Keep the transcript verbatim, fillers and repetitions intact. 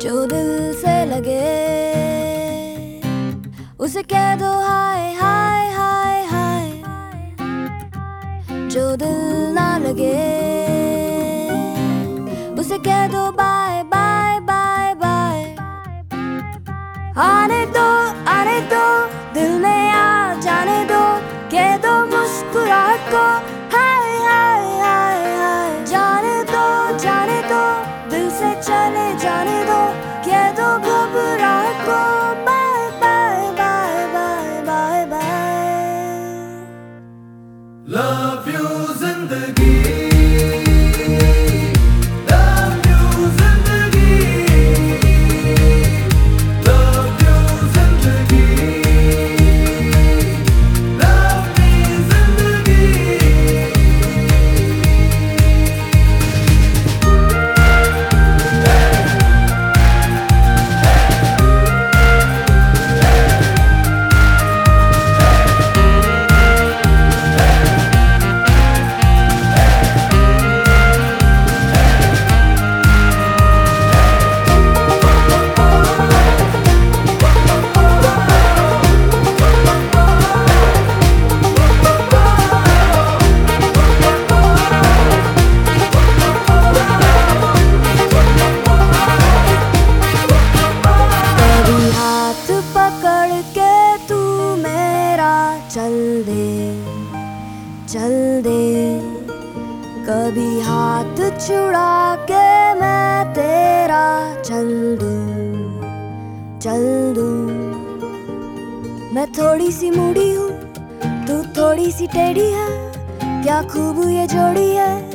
जो दिल से लगे उसे कह दो हाय हाय हाय हाय, जो दिल ना लगे उसे कह दो बाय बाय बाय बाय। आने दो आने दो दिल में आ जाने दो, कह दो मुस्कुराहट को हाय हाय हाय हाय। जाने दो जाने दो दिल से चले जाने दो, कह दो घबराहट को bye bye bye bye bye bye. Love you जिंदगी, चल दे चल दे कभी हाथ छुड़ा के मैं तेरा चल दूं चल दूं। मैं थोड़ी सी मूडी हूँ तू थोड़ी सी टेढ़ी है, क्या खूब ये जोड़ी है